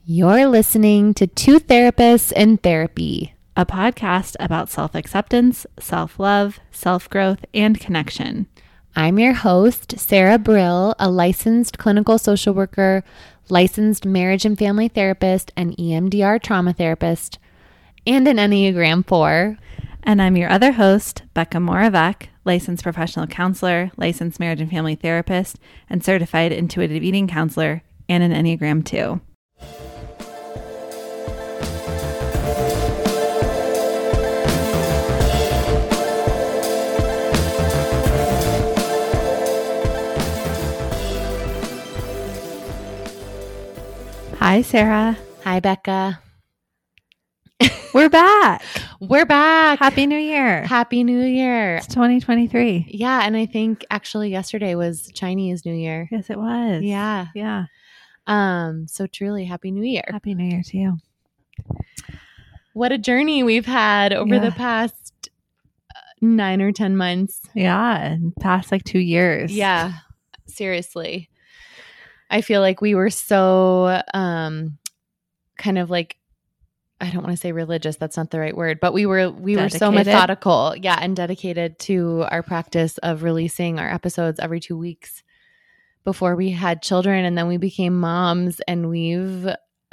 You're listening to Two Therapists in Therapy, a podcast about self-acceptance, self-love, self-growth, and connection. I'm your host, Sarah Brill, a licensed clinical social worker, licensed marriage and family therapist, and EMDR trauma therapist, and an Enneagram 4. And I'm your other host, Becca Moravec, licensed professional counselor, licensed marriage and family therapist, and certified intuitive eating counselor, and an Enneagram 2. Hi, Sarah. Hi, Becca. We're back. We're back. Happy New Year. Happy New Year. It's 2023. Yeah, and I think actually yesterday was Chinese New Year. Yes, it was. Yeah. Yeah. So truly, Happy New Year. Happy New Year to you. What a journey we've had over the past 9 or 10 months. Yeah. Past like 2 years. Yeah, seriously. I feel like we were so kind of like, I don't want to say religious, that's not the right word, but we were so methodical, and dedicated to our practice of releasing our episodes every 2 weeks before we had children, and then we became moms, and we've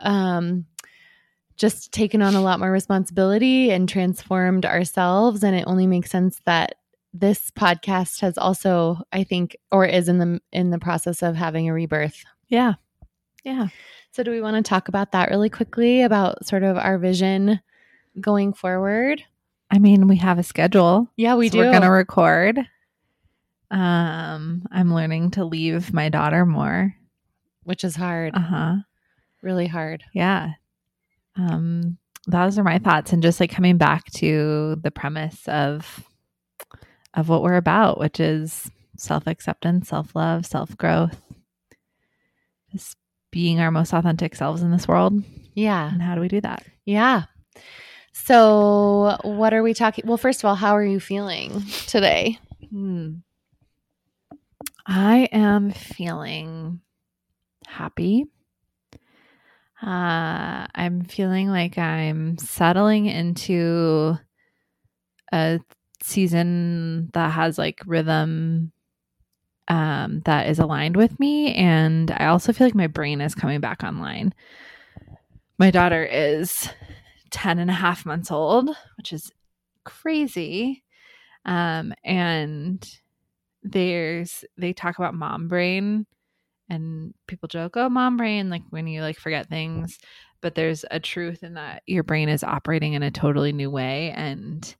just taken on a lot more responsibility and transformed ourselves, and it only makes sense that this podcast has also, I think, or is in the process of having a rebirth. Yeah. Yeah. So do we want to talk about that really quickly, about sort of our vision going forward? I mean, we have a schedule. Yeah, we do. We're going to record. I'm learning to leave my daughter more. Which is hard. Really hard. Yeah. Those are my thoughts. And just like coming back to the premise of what we're about, which is self-acceptance, self-love, self-growth, just being our most authentic selves in this world. Yeah. And how do we do that? Yeah. So what are we talking? Well, first of all, how are you feeling today? I am feeling happy. I'm feeling like I'm settling into a season that has like rhythm that is aligned with me, and I also feel like my brain is coming back online. My daughter is 10 and a half months old, which is crazy, and they talk about mom brain, and people joke, oh, mom brain, like when you like forget things, but there's a truth in that your brain is operating in a totally new way. And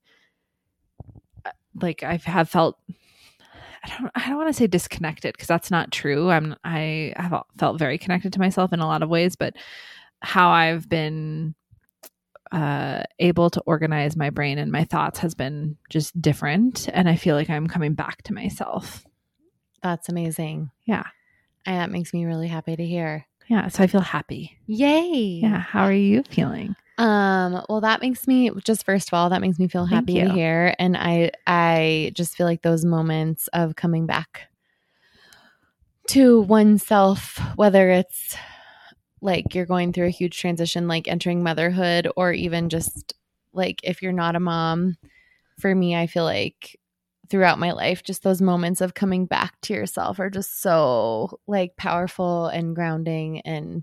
like I have felt, I don't want to say disconnected, because that's not true. I have felt very connected to myself in a lot of ways, but how I've been able to organize my brain and my thoughts has been just different. And I feel like I'm coming back to myself. That's amazing. Yeah. And that makes me really happy to hear. Yeah. So I feel happy. Yay. Yeah. How are you feeling? Well, that makes me just, first of all, that makes me feel happy to hear. And I just feel like those moments of coming back to oneself, whether it's like you're going through a huge transition, like entering motherhood, or even just like if you're not a mom, for me, I feel like throughout my life, just those moments of coming back to yourself are just so like powerful and grounding. And,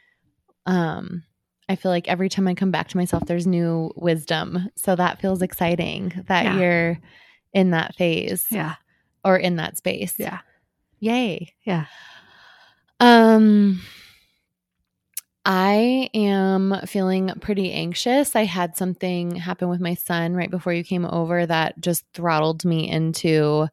I feel like every time I come back to myself, there's new wisdom. So that feels exciting that you're in that phase. Yeah. Or in that space. Yeah. Yay. Yeah. I am feeling pretty anxious. I had something happen with my son right before you came over that just throttled me into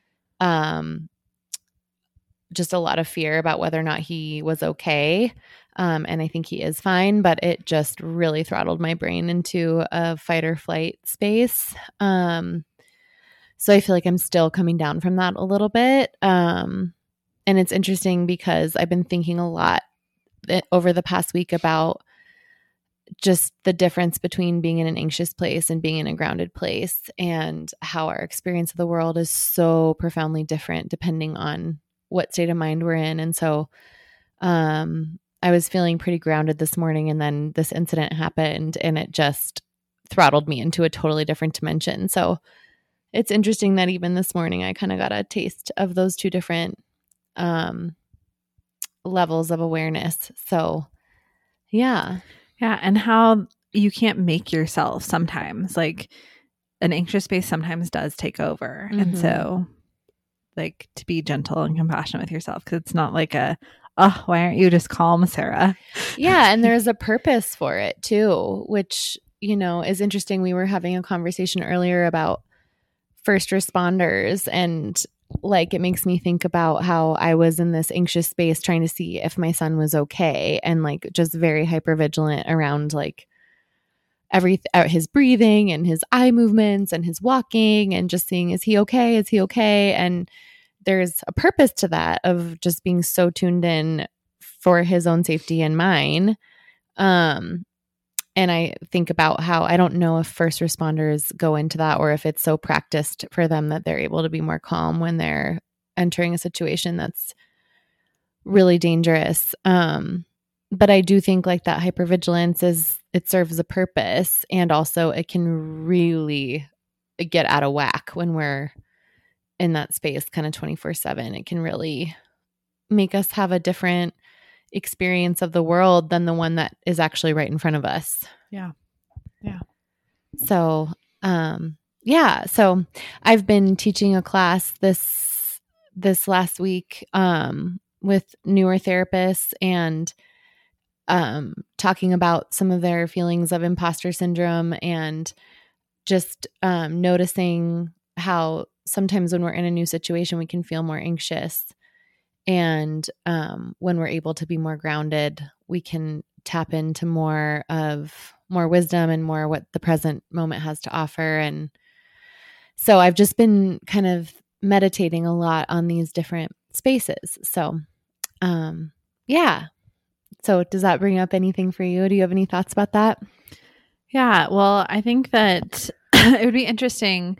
just a lot of fear about whether or not he was okay. And I think he is fine, but it just really throttled my brain into a fight or flight space. So I feel like I'm still coming down from that a little bit. And it's interesting because I've been thinking a lot over the past week about just the difference between being in an anxious place and being in a grounded place, and how our experience of the world is so profoundly different depending on what state of mind we're in. And so I was feeling pretty grounded this morning, and then this incident happened, and it just throttled me into a totally different dimension. So it's interesting that even this morning I kind of got a taste of those two different levels of awareness. So yeah. Yeah. And how you can't make yourself sometimes, like an anxious space sometimes does take over. Mm-hmm. And so like to be gentle and compassionate with yourself, because it's not like why aren't you just calm, Sarah? Yeah. And there's a purpose for it too, which, is interesting. We were having a conversation earlier about first responders, and like it makes me think about how I was in this anxious space trying to see if my son was okay, and like just very hyper vigilant around like his breathing and his eye movements and his walking, and just seeing, is he okay? And there's a purpose to that, of just being so tuned in for his own safety and mine. And I think about how I don't know if first responders go into that, or if it's so practiced for them that they're able to be more calm when they're entering a situation that's really dangerous. But I do think like that hypervigilance it serves a purpose, and also it can really get out of whack when we're in that space kind of 24/7. It can really make us have a different experience of the world than the one that is actually right in front of us. Yeah. So, so I've been teaching a class this last week with newer therapists, and talking about some of their feelings of imposter syndrome, and just noticing how sometimes when we're in a new situation, we can feel more anxious. And when we're able to be more grounded, we can tap into more wisdom and more what the present moment has to offer. And so I've just been kind of meditating a lot on these different spaces. So, yeah. So does that bring up anything for you? Do you have any thoughts about that? Yeah. Well, I think that it would be interesting.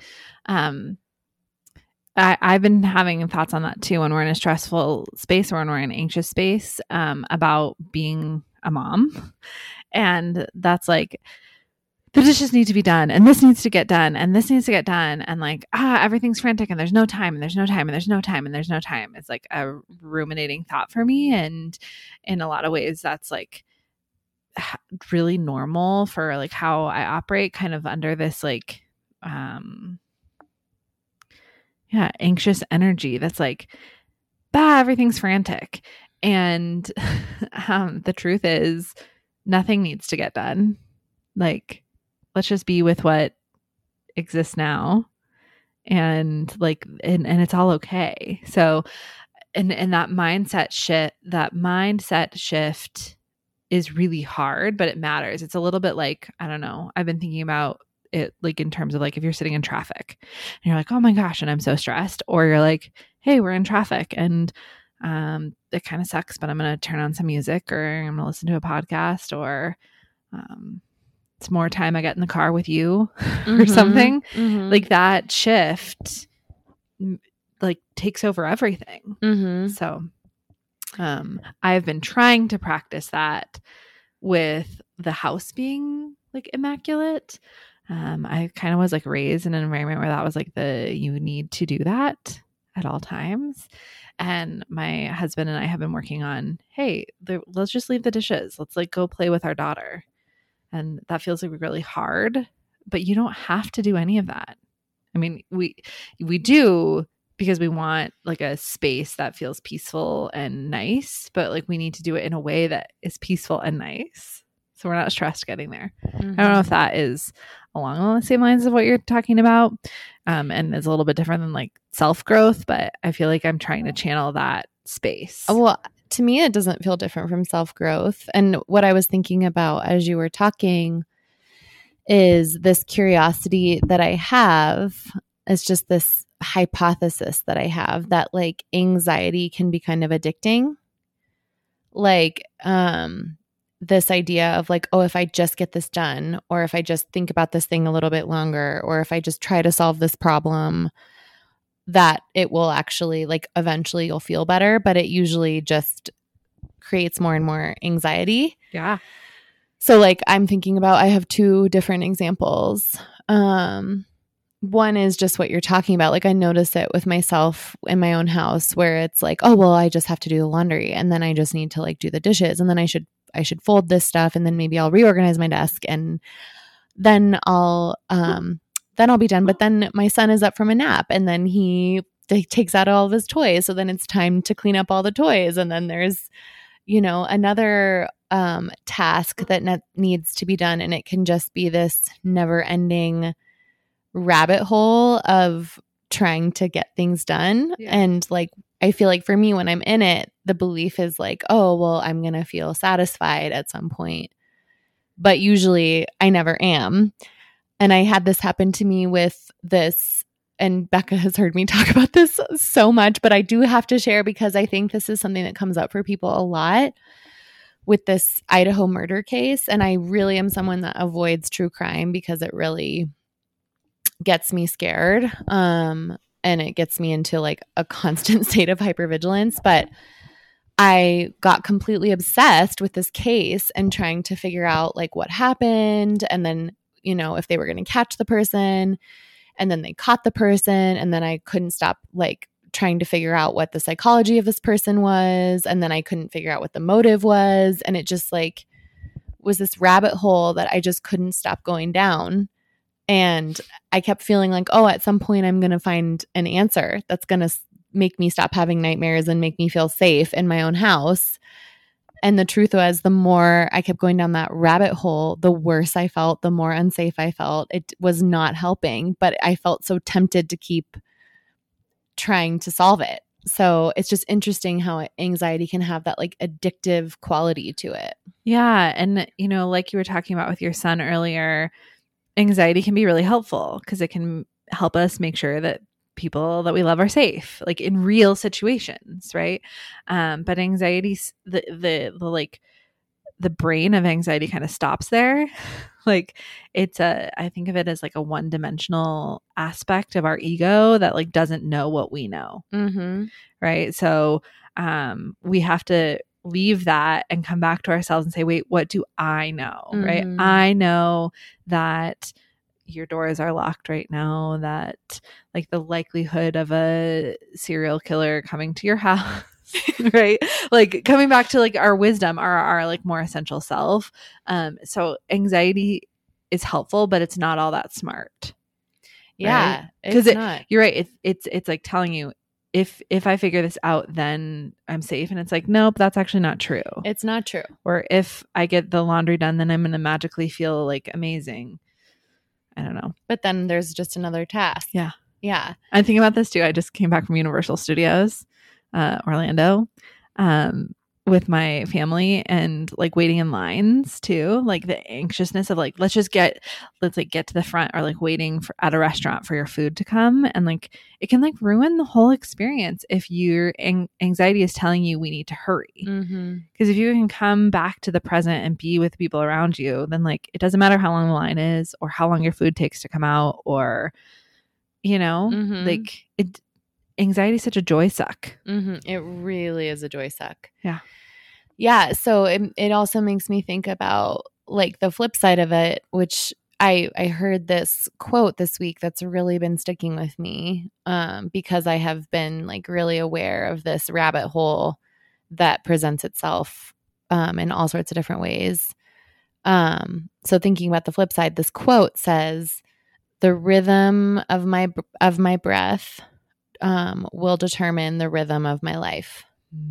I've been having thoughts on that too when we're in a stressful space or when we're in an anxious space, about being a mom. And that's like, the dishes need to be done, and this needs to get done, and this needs to get done. And like, everything's frantic, and there's no time, and there's no time, and there's no time, and there's no time. It's like a ruminating thought for me. And in a lot of ways, that's like really normal for like how I operate, kind of under this like, anxious energy that's like, everything's frantic. And the truth is, nothing needs to get done. Like, let's just be with what exists now, and like, and it's all okay. So, and that mindset shift is really hard, but it matters. It's a little bit like, I don't know, I've been thinking about it like in terms of like, if you're sitting in traffic and you're like, oh my gosh, and I'm so stressed, or you're like, hey, we're in traffic and it kind of sucks, but I'm going to turn on some music, or I'm going to listen to a podcast, or it's more time I get in the car with you or something. Mm-hmm. Like that shift like takes over everything. Mm-hmm. So I've been trying to practice that with the house being like immaculate. I kind of was like raised in an environment where that was like you need to do that at all times. And my husband and I have been working on, hey, let's just leave the dishes. Let's like go play with our daughter. And that feels like really hard, but you don't have to do any of that. I mean, we do because we want like a space that feels peaceful and nice, but like we need to do it in a way that is peaceful and nice. So we're not stressed getting there. Mm-hmm. I don't know if that is along the same lines of what you're talking about, and is a little bit different than like self-growth, but I feel like I'm trying to channel that space. Well, to me, it doesn't feel different from self-growth. And what I was thinking about as you were talking is this curiosity that I have. It's just this hypothesis that I have that like anxiety can be kind of addicting. Like, this idea of like, oh, if I just get this done, or if I just think about this thing a little bit longer, or if I just try to solve this problem, that it will actually like eventually you'll feel better. But it usually just creates more and more anxiety. Yeah. So like I'm thinking about, I have two different examples. One is just what you're talking about. Like I notice it with myself in my own house where it's like, oh, well, I just have to do the laundry and then I just need to like do the dishes and then I should fold this stuff and then maybe I'll reorganize my desk and then I'll be done. But then my son is up from a nap and then he takes out all of his toys. So then it's time to clean up all the toys. And then there's, another task that needs to be done. And it can just be this never ending rabbit hole of trying to get things done. Yeah. And like, I feel like for me, when I'm in it, the belief is like, oh, well, I'm going to feel satisfied at some point. But usually I never am. And I had this happen to me with this, and Becca has heard me talk about this so much, but I do have to share because I think this is something that comes up for people a lot with this Idaho murder case. And I really am someone that avoids true crime because it really gets me scared. And it gets me into like a constant state of hypervigilance. But I got completely obsessed with this case and trying to figure out like what happened. And then, if they were going to catch the person, and then they caught the person. And then I couldn't stop like trying to figure out what the psychology of this person was. And then I couldn't figure out what the motive was. And it just like was this rabbit hole that I just couldn't stop going down. And I kept feeling like, oh, at some point I'm going to find an answer that's going to make me stop having nightmares and make me feel safe in my own house. And the truth was, the more I kept going down that rabbit hole, the worse I felt, the more unsafe I felt. It was not helping, but I felt so tempted to keep trying to solve it. So it's just interesting how anxiety can have that like addictive quality to it. Yeah. And, like you were talking about with your son earlier, anxiety can be really helpful because it can help us make sure that people that we love are safe, like in real situations, right? But anxiety, the brain of anxiety kind of stops there. Like I think of it as like a one-dimensional aspect of our ego that like doesn't know what we know, right? So we have to leave that and come back to ourselves and say, wait, what do I know, right? I know that your doors are locked right now, that like the likelihood of a serial killer coming to your house, right? Like coming back to like our wisdom, our like more essential self. So anxiety is helpful, but it's not all that smart. Yeah. Because you're right. It's like telling you, if I figure this out, then I'm safe. And it's like, nope, that's actually not true. It's not true. Or if I get the laundry done, then I'm going to magically feel like amazing. I don't know. But then there's just another task. Yeah. Yeah. I'm thinking about this too. I just came back from Universal Studios, Orlando, with my family and like waiting in lines too. Like the anxiousness of like, let's get to the front, or like waiting at a restaurant for your food to come. And like, it can like ruin the whole experience if your anxiety is telling you we need to hurry. Because if you can come back to the present and be with people around you, then like, it doesn't matter how long the line is or how long your food takes to come out, or, like anxiety is such a joy suck. It really is a joy suck. Yeah. Yeah. So it also makes me think about like the flip side of it, which I heard this quote this week that's really been sticking with me because I have been like really aware of this rabbit hole that presents itself in all sorts of different ways. So thinking about the flip side, this quote says, "The rhythm of my breath will determine the rhythm of my life."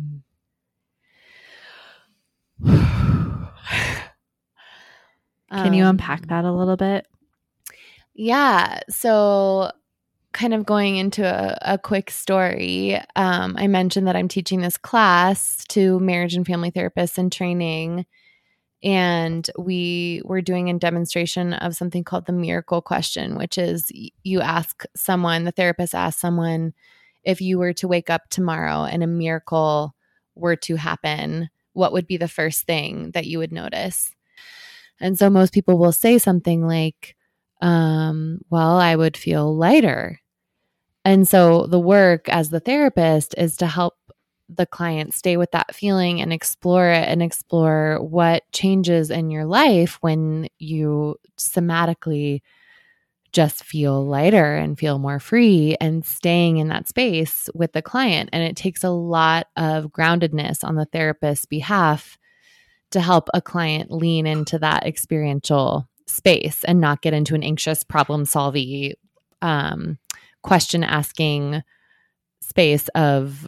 Can you unpack that a little bit? Yeah. So kind of going into a quick story, I mentioned that I'm teaching this class to marriage and family therapists in training. And we were doing a demonstration of something called the miracle question, which is you ask someone, the therapist asks someone, if you were to wake up tomorrow and a miracle were to happen, what would be the first thing that you would notice? And so most people will say something like, well, I would feel lighter. And so the work as the therapist is to help the client stay with that feeling and explore it and explore what changes in your life when you somatically just feel lighter and feel more free and staying in that space with the client. And it takes a lot of groundedness on the therapist's behalf to help a client lean into that experiential space and not get into an anxious problem solving, question asking space of,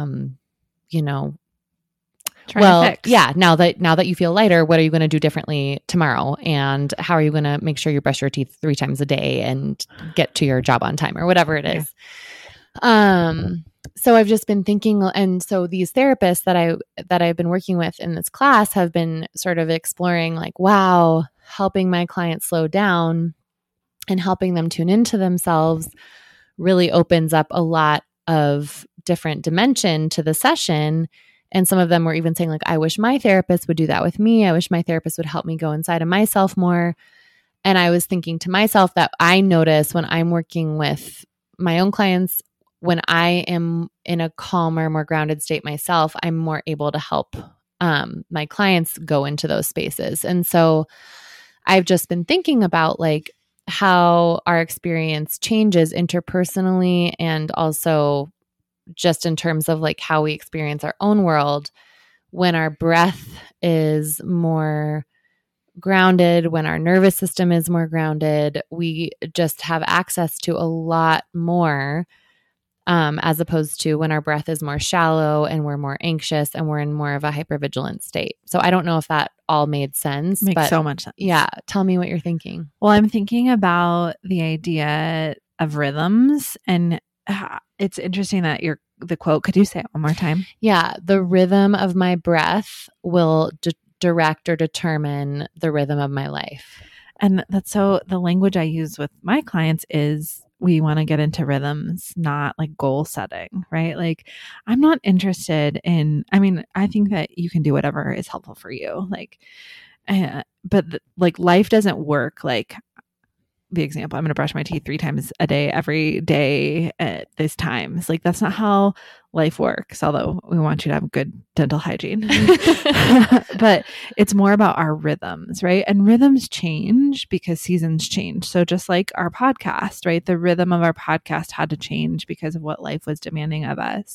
yeah, now that you feel lighter, what are you going to do differently tomorrow? And how are you going to make sure you brush your teeth 3 times a day and get to your job on time or whatever it is? Yeah. So I've just been thinking, and so these therapists that I've been working with in this class have been sort of exploring like, wow, helping my clients slow down and helping them tune into themselves really opens up a lot of different dimension to the session. And some of them were even saying like, I wish my therapist would do that with me. I wish my therapist would help me go inside of myself more. And I was thinking to myself that I notice when I'm working with my own clients, when I am in a calmer, more grounded state myself, I'm more able to help my clients go into those spaces. And so I've just been thinking about like how our experience changes interpersonally and also just in terms of like how we experience our own world when our breath is more grounded, when our nervous system is more grounded, we just have access to a lot more, as opposed to when our breath is more shallow and we're more anxious and we're in more of a hypervigilant state. So I don't know if that all made sense. Makes so much sense. Yeah. Tell me what you're thinking. Well, I'm thinking about the idea of rhythms, and it's interesting that the quote, could you say it one more time? Yeah. The rhythm of my breath will direct or determine the rhythm of my life. And that's so the language I use with my clients is we want to get into rhythms, not like goal setting, right? Like I'm not interested in, I think that you can do whatever is helpful for you. Like, but like life doesn't work like the example, I'm going to brush my teeth 3 times a day, every day at this time. It's like, that's not how life works. Although we want you to have good dental hygiene, but it's more about our rhythms, right? And rhythms change because seasons change. So just like our podcast, right? The rhythm of our podcast had to change because of what life was demanding of us.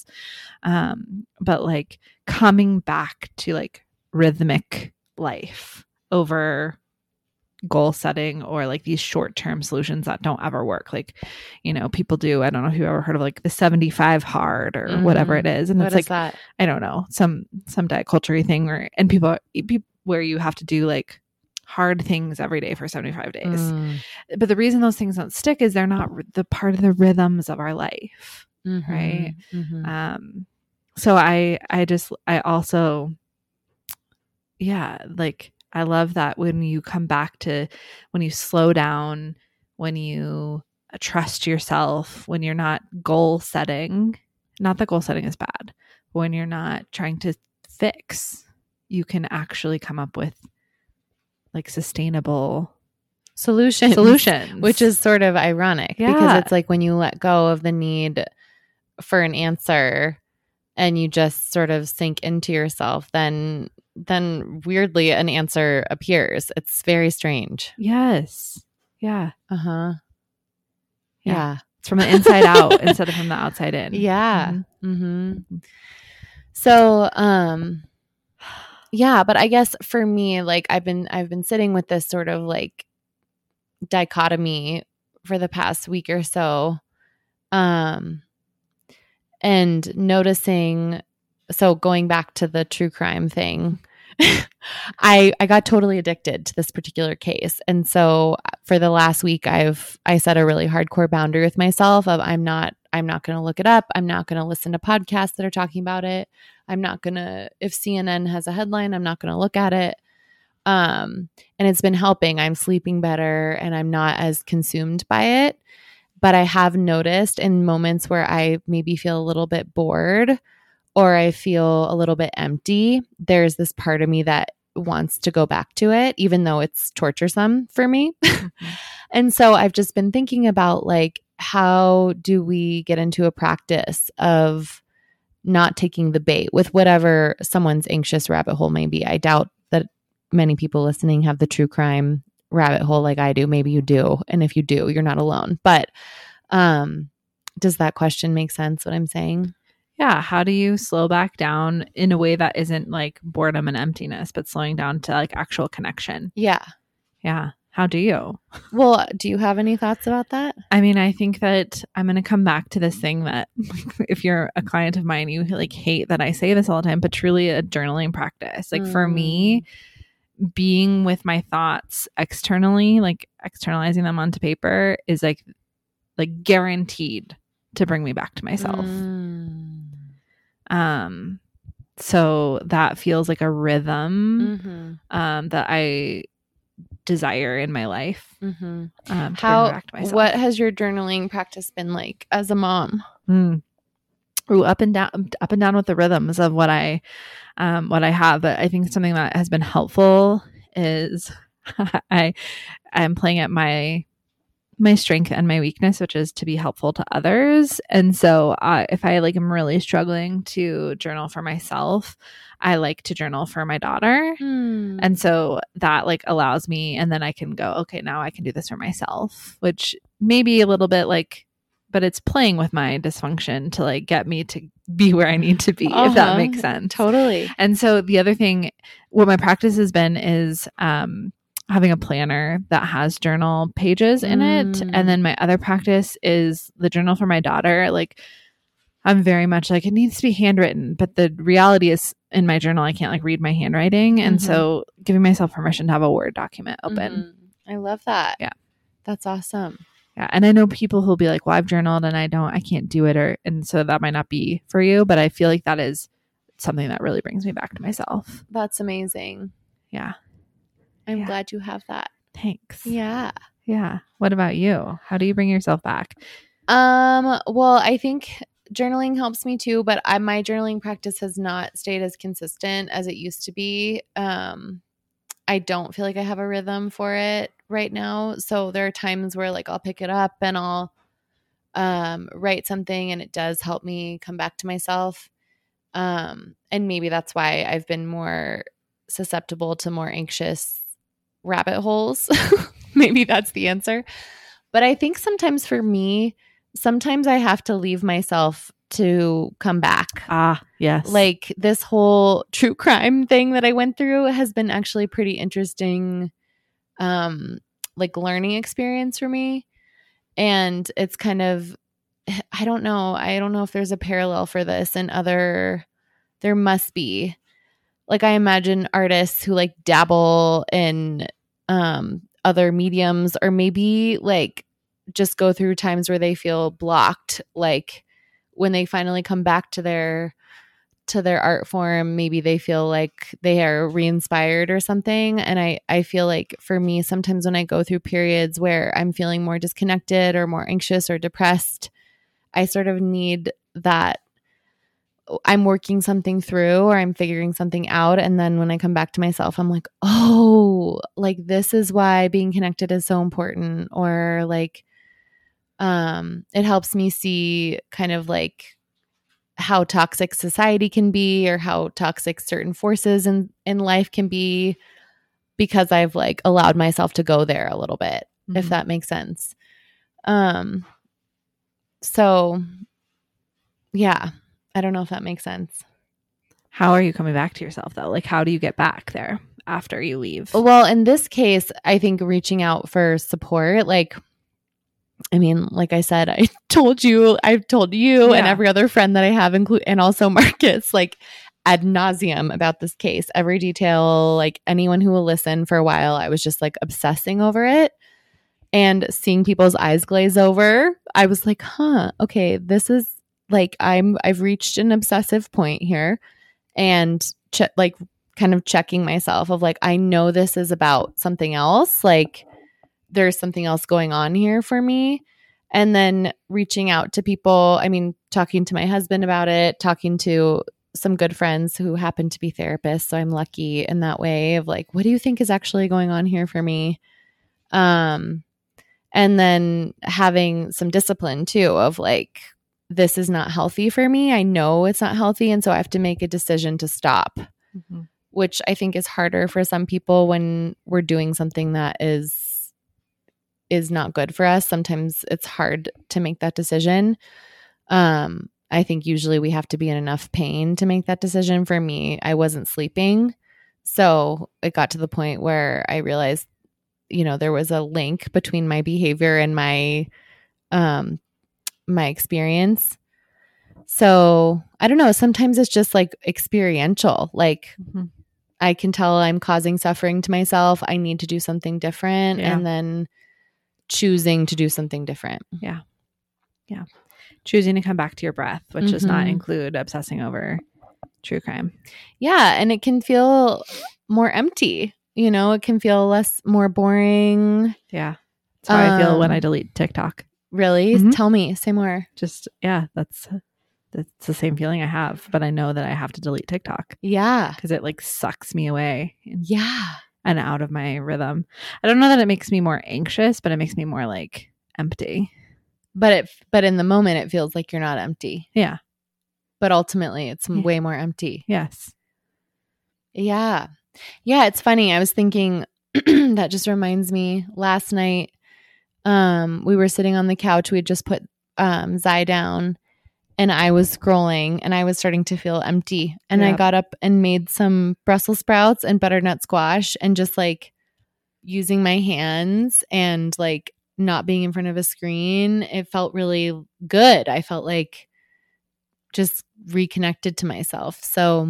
But like coming back to like rhythmic life over goal setting or like these short-term solutions that don't ever work. Like, people do, I don't know if you've ever heard of like the 75 hard or whatever it is. And what it's is like, that? I don't know, some diet culture thing and people where you have to do like hard things every day for 75 days. But the reason those things don't stick is they're not the part of the rhythms of our life. Right. So I also, yeah, like, I love that when you come back to when you slow down, when you trust yourself, when you're not goal setting, not that goal setting is bad, but when you're not trying to fix, you can actually come up with like sustainable solutions, which is sort of ironic because it's like when you let go of the need for an answer and you just sort of sink into yourself, then weirdly an answer appears. It's very strange. Yes. Yeah. Uh-huh. Yeah. It's from the inside out instead of from the outside in. Yeah. So, yeah, but I guess for me, like I've been sitting with this sort of like dichotomy for the past week or so. And noticing, so going back to the true crime thing, I got totally addicted to this particular case. And so for the last week, I set a really hardcore boundary with myself of I'm not going to look it up. I'm not going to listen to podcasts that are talking about it. I'm not going to, if CNN has a headline, I'm not going to look at it. And it's been helping. I'm sleeping better and I'm not as consumed by it. But I have noticed in moments where I maybe feel a little bit bored or I feel a little bit empty, there's this part of me that wants to go back to it, even though it's torturesome for me. And so I've just been thinking about like, how do we get into a practice of not taking the bait with whatever someone's anxious rabbit hole may be. I doubt that many people listening have the true crime rabbit hole like I do. Maybe you do. And if you do, you're not alone. But does that question make sense, what I'm saying? Yeah. How do you slow back down in a way that isn't like boredom and emptiness, but slowing down to like actual connection? Yeah. Yeah. How do you? Well, do you have any thoughts about that? I mean, I think that I'm going to come back to this thing that if you're a client of mine, you like hate that I say this all the time, but truly a journaling practice. Like for me, being with my thoughts externally, like externalizing them onto paper is like guaranteed to bring me back to myself. So that feels like a rhythm that I desire in my life. What has your journaling practice been like as a mom? Ooh, up and down with the rhythms of what I have. But I think something that has been helpful is I'm playing at my strength and my weakness, which is to be helpful to others. And so if I like am really struggling to journal for myself, I like to journal for my daughter. And so that like allows me, and then I can go, okay, now I can do this for myself, which may be a little bit like, but it's playing with my dysfunction to like get me to be where I need to be, if that makes sense. Totally. And so the other thing, what my practice has been is, having a planner that has journal pages in it. And then my other practice is the journal for my daughter. Like I'm very much like, it needs to be handwritten, but the reality is in my journal, I can't like read my handwriting. And so giving myself permission to have a Word document open. I love that. Yeah. That's awesome. Yeah. And I know people who'll be like, well, I've journaled and I can't do it. And so that might not be for you, but I feel like that is something that really brings me back to myself. That's amazing. Yeah. I'm glad you have that. Thanks. Yeah. Yeah. What about you? How do you bring yourself back? Well, I think journaling helps me too, but my journaling practice has not stayed as consistent as it used to be. I don't feel like I have a rhythm for it right now. So there are times where like I'll pick it up and I'll write something, and it does help me come back to myself. And maybe that's why I've been more susceptible to more anxious rabbit holes. Maybe that's the answer. But I think sometimes for me, I have to leave myself to come back. Yes. Like this whole true crime thing that I went through has been actually pretty interesting, like learning experience for me. And it's kind of, I don't know if there's a parallel for this and there must be. Like I imagine artists who like dabble in other mediums, or maybe like just go through times where they feel blocked, like when they finally come back to their art form, maybe they feel like they are re-inspired or something. And I feel like for me, sometimes when I go through periods where I'm feeling more disconnected or more anxious or depressed, I sort of need that I'm working something through or I'm figuring something out. And then when I come back to myself, I'm like, oh, like this is why being connected is so important. Or like, it helps me see kind of like how toxic society can be, or how toxic certain forces in life can be, because I've like allowed myself to go there a little bit, if that makes sense. So yeah. I don't know if that makes sense. How are you coming back to yourself though? Like how do you get back there after you leave? Well, in this case, I think reaching out for support, like, I mean, like I said, I've told you and every other friend that I have, and also Marcus, like ad nauseum about this case, every detail, like anyone who will listen. For a while, I was just like obsessing over it, and seeing people's eyes glaze over, I was like, okay, this is like, I've reached an obsessive point here, and like kind of checking myself of like, I know this is about something else. Like there's something else going on here for me. And then reaching out to people. I mean, talking to my husband about it, talking to some good friends who happen to be therapists. So I'm lucky in that way of like, what do you think is actually going on here for me? And then having some discipline too of like, this is not healthy for me. I know it's not healthy. And so I have to make a decision to stop, which I think is harder for some people when we're doing something that is not good for us. Sometimes it's hard to make that decision. I think usually we have to be in enough pain to make that decision. For me, I wasn't sleeping. So it got to the point where I realized, there was a link between my behavior and my experience. So I don't know. Sometimes it's just like experiential. Like I can tell I'm causing suffering to myself. I need to do something different, and then choosing to do something different. Yeah. Yeah. Choosing to come back to your breath, which does not include obsessing over true crime. Yeah. And it can feel more empty. It can feel more boring. Yeah. That's how I feel when I delete TikTok. Really? Tell me. Say more. Just, that's the same feeling I have, but I know that I have to delete TikTok. Yeah. Because it like sucks me away. Yeah. And out of my rhythm. I don't know that it makes me more anxious, but it makes me more like empty. But in the moment, it feels like you're not empty. Yeah. But ultimately, it's way more empty. Yes. Yeah. Yeah, it's funny. I was thinking, that just reminds me, last night, we were sitting on the couch. We had just put Zai down, and I was scrolling, and I was starting to feel empty. And I got up and made some Brussels sprouts and butternut squash, and just like using my hands and like not being in front of a screen, it felt really good. I felt like just reconnected to myself. So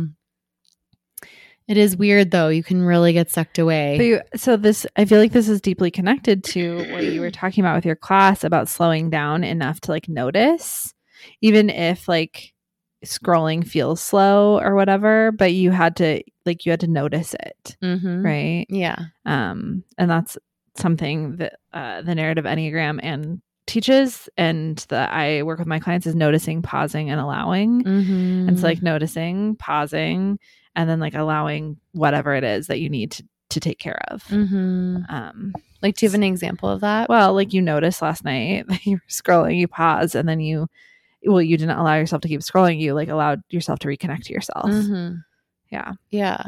it is weird though. You can really get sucked away. I feel like this is deeply connected to what you were talking about with your class about slowing down enough to like notice, even if like scrolling feels slow or whatever, but you had to notice it. Right. Yeah. And that's something that the narrative Enneagram and teaches, and that I work with my clients, is noticing, pausing, and allowing. And so like noticing, pausing, and then like allowing whatever it is that you need to take care of. Like, do you have an example of that? Well, like you noticed last night that you were scrolling, you pause, and then you didn't allow yourself to keep scrolling. You like allowed yourself to reconnect to yourself. Yeah. Yeah.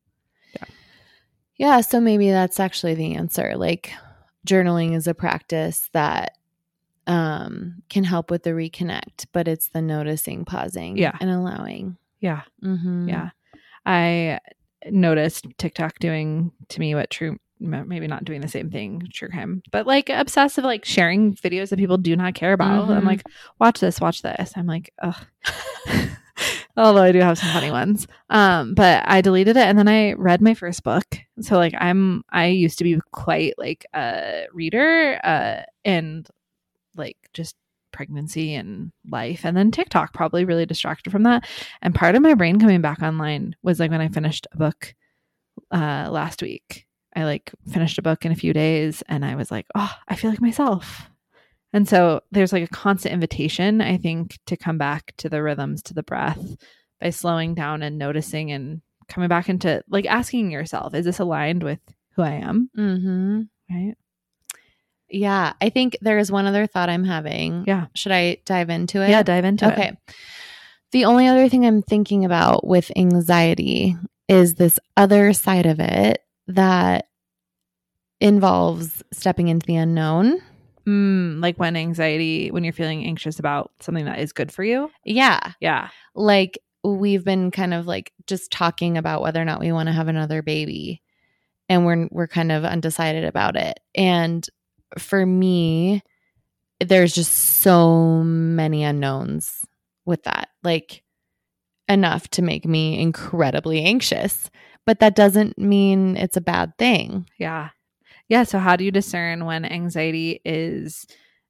Yeah. So maybe that's actually the answer. Like, journaling is a practice that can help with the reconnect, but it's the noticing, pausing, and allowing. Yeah. Yeah. I noticed TikTok doing to me what maybe not doing the same thing, true crime, but like obsessive, like sharing videos that people do not care about. I'm like, watch this. I'm like, ugh. Although I do have some funny ones. But I deleted it, and then I read my first book. So like I used to be quite like a reader, and like just pregnancy and life, and then TikTok probably really distracted from that. And part of my brain coming back online was like when I finished a book last week. I like finished a book in a few days, and I was like, oh, I feel like myself. And so there's like a constant invitation, I think, to come back to the rhythms, to the breath, by slowing down and noticing and coming back into like asking yourself, is this aligned with who I am? Right. Yeah. I think there is one other thought I'm having. Yeah. Should I dive into it? Yeah, dive into it. Okay. The only other thing I'm thinking about with anxiety is this other side of it that involves stepping into the unknown. Like when you're feeling anxious about something that is good for you. Yeah. Yeah. Like we've been kind of like just talking about whether or not we want to have another baby, and we're kind of undecided about it. And for me, there's just so many unknowns with that, like enough to make me incredibly anxious, but that doesn't mean it's a bad thing. Yeah. Yeah. So how do you discern when anxiety is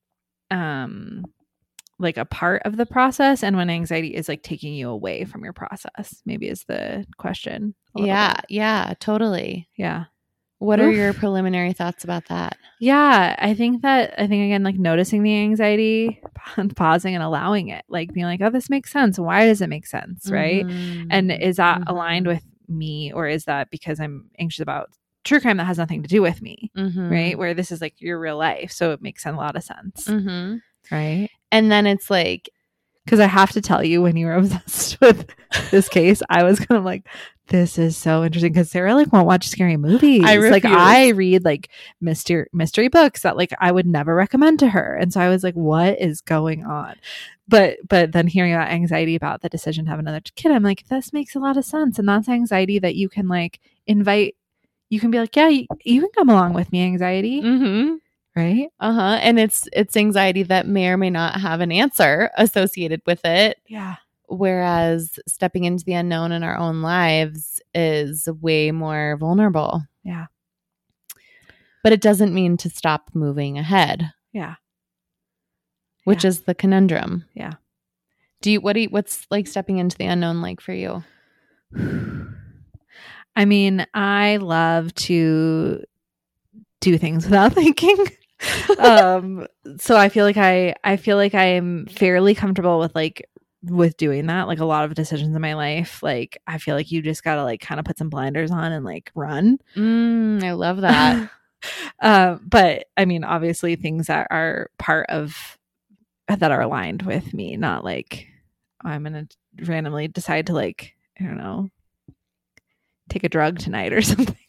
like a part of the process, and when anxiety is like taking you away from your process, maybe is the question. Yeah, totally. Yeah. What are your preliminary thoughts about that? Yeah, I think again, like noticing the anxiety and pausing and allowing it, like being like, oh, this makes sense. Why does it make sense? Right. And is that aligned with me, or is that because I'm anxious about true crime that has nothing to do with me? Right. Where this is like your real life. So it makes a lot of sense. Right. And then it's like, Because I have to tell you, when you were obsessed with this case, I was kind of like, this is so interesting, because Sarah like won't watch scary movies. Like I read like mystery books that like I would never recommend to her. And so I was like, what is going on? But then hearing about anxiety about the decision to have another kid, I'm like, this makes a lot of sense. And that's anxiety that you can like invite. You can be like, yeah, you can come along with me, anxiety. Mm-hmm. Right? And it's anxiety that may or may not have an answer associated with it. Yeah. Whereas stepping into the unknown in our own lives is way more vulnerable. Yeah. But it doesn't mean to stop moving ahead. Yeah. Which is the conundrum. Yeah. What's like stepping into the unknown like for you? I mean, I love to do things without thinking. So I feel like I'm fairly comfortable with doing that. Like a lot of decisions in my life, like I feel like you just gotta like kind of put some blinders on and like run. I love that. But I mean, obviously things that are that are aligned with me, not like I'm gonna randomly decide to like, I don't know, take a drug tonight or something.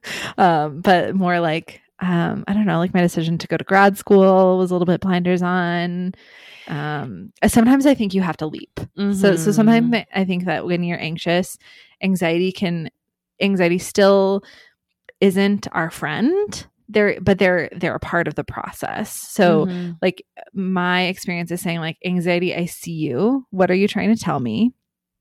But more like I don't know, like my decision to go to grad school was a little bit blinders on. Sometimes I think you have to leap. Mm-hmm. So sometimes I think that when you're anxious, anxiety still isn't our friend. They're a part of the process. So like my experience is saying like, anxiety, I see you. What are you trying to tell me?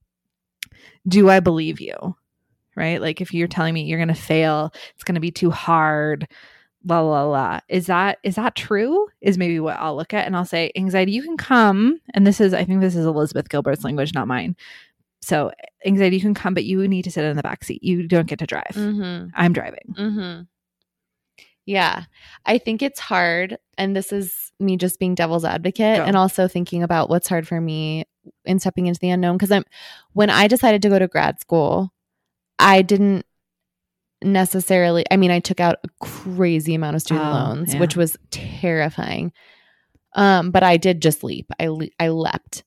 Do I believe you? Right? Like if you're telling me you're going to fail, it's going to be too hard, la la la. Is that true? Is maybe what I'll look at, and I'll say, anxiety, you can come. And I think this is Elizabeth Gilbert's language, not mine. So anxiety, you can come, but you need to sit in the back seat. You don't get to drive. I'm driving. Yeah. I think it's hard. And this is me just being devil's advocate and also thinking about what's hard for me in stepping into the unknown. Because when I decided to go to grad school, I didn't necessarily, I mean, I took out a crazy amount of student loans, which was terrifying. But I did just leap. I leapt.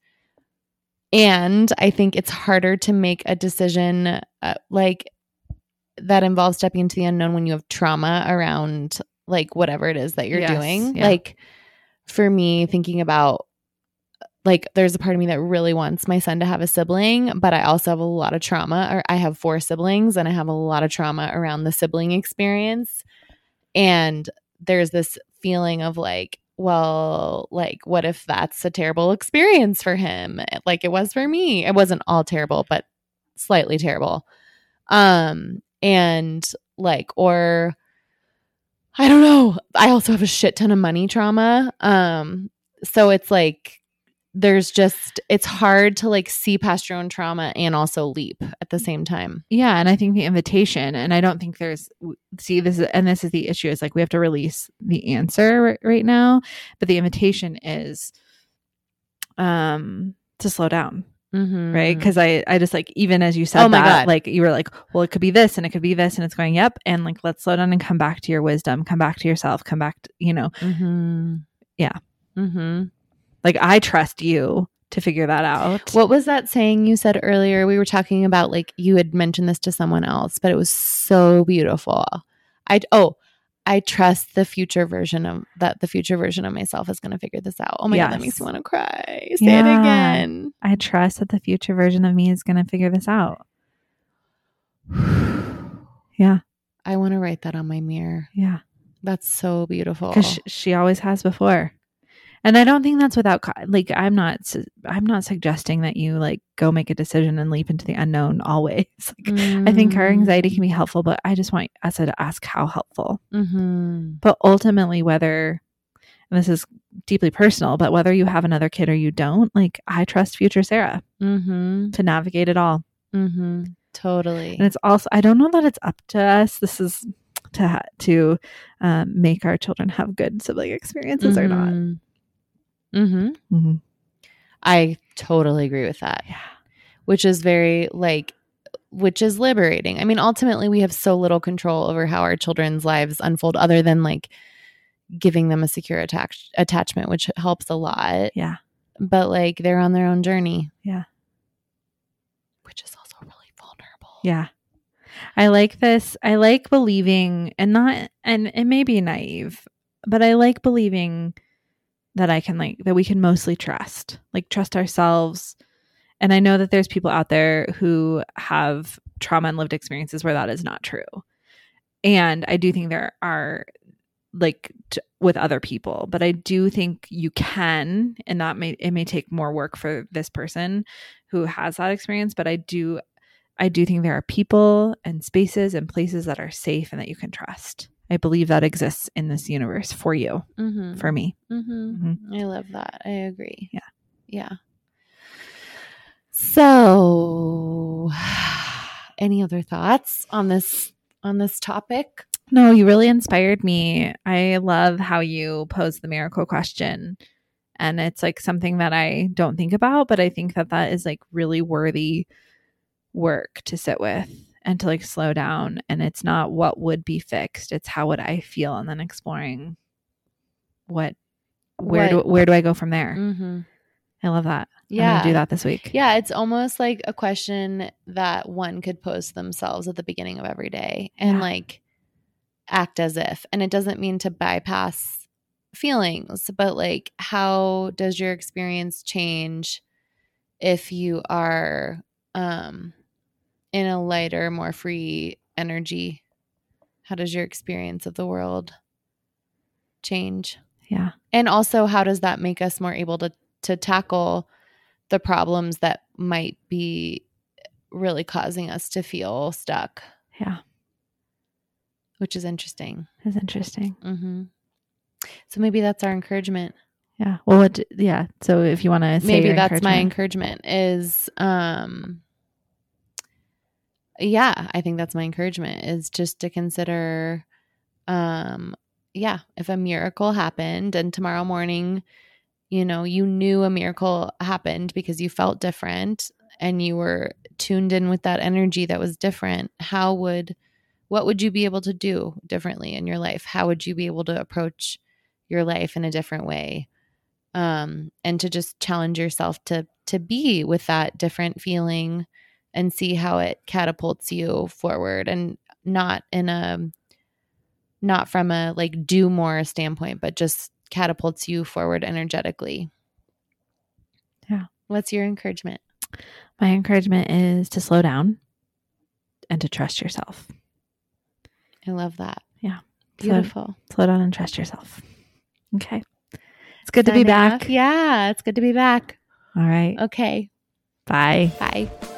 And I think it's harder to make a decision like that involves stepping into the unknown when you have trauma around like whatever it is that you're doing. Yeah. Like for me, thinking about like there's a part of me that really wants my son to have a sibling, but I also have a lot of trauma, or I have 4 siblings and I have a lot of trauma around the sibling experience. And there's this feeling of like, well, like what if that's a terrible experience for him? Like it was for me. It wasn't all terrible, but slightly terrible. And like, or I don't know. I also have a shit ton of money trauma. So it's like, it's hard to like see past your own trauma and also leap at the same time. Yeah. And I think the invitation, and I don't think this is the issue, is like we have to release the answer right now, but the invitation is to slow down. Right. Because I just like, even as you said that, like you were like, well, it could be this and it could be this, and it's going, yep. And like, let's slow down and come back to your wisdom, come back to yourself, come back to, yeah. Like I trust you to figure that out. What was that saying you said earlier? We were talking about like you had mentioned this to someone else, but it was so beautiful. I trust the future version of myself is going to figure this out. Oh my God, that makes me want to cry. Say it again. I trust that the future version of me is going to figure this out. Yeah. I want to write that on my mirror. Yeah. That's so beautiful. Because she always has before. And I don't think that's without, like, I'm not suggesting that you like go make a decision and leap into the unknown always. Like, I think our anxiety can be helpful, but I just want us to ask how helpful. But ultimately, whether, and this is deeply personal, but whether you have another kid or you don't, like, I trust future Sarah to navigate it all. Totally. And it's also, I don't know that it's up to us. This is to make our children have good sibling experiences or not. I totally agree with that. Yeah. Which is liberating. I mean, ultimately we have so little control over how our children's lives unfold other than like giving them a secure attachment, which helps a lot. Yeah. but like they're on their own journey. Yeah. Which is also really vulnerable. Yeah. I like this. I like believing and it may be naive, but I like believing that that we can mostly trust ourselves. And I know that there's people out there who have trauma and lived experiences where that is not true. And I do think there are with other people, but I do think you can, and it may take more work for this person who has that experience, but I do think there are people and spaces and places that are safe and that you can trust. I believe that exists in this universe for you, for me. I love that. I agree. Yeah. Yeah. So, any other thoughts on this topic? No, you really inspired me. I love how you pose the miracle question. And it's like something that I don't think about, but I think that is like really worthy work to sit with and to like slow down. And it's not what would be fixed. It's how would I feel? And then exploring where do I go from there? I love that. Yeah. I'm going to do that this week. Yeah. It's almost like a question that one could pose to themselves at the beginning of every day and like act as if. And it doesn't mean to bypass feelings, but like, how does your experience change if you are in a lighter, more free energy? How does your experience of the world change? Yeah. And also, how does that make us more able to tackle the problems that might be really causing us to feel stuck? Yeah. Which is interesting. That's interesting. So maybe that's our encouragement. Yeah. Well, so if you want to say maybe that's my encouragement is, I think that's my encouragement is just to consider, if a miracle happened and tomorrow morning, you knew a miracle happened because you felt different and you were tuned in with that energy that was different, what would you be able to do differently in your life? How would you be able to approach your life in a different way? And to just challenge yourself to be with that different feeling and see how it catapults you forward, and not from a like do more standpoint, but just catapults you forward energetically. Yeah. What's your encouragement? My encouragement is to slow down and to trust yourself. I love that. Yeah. Beautiful. Slow down and trust yourself. Okay. It's good to be back. Yeah, it's good to be back. All right. Okay. Bye. Bye.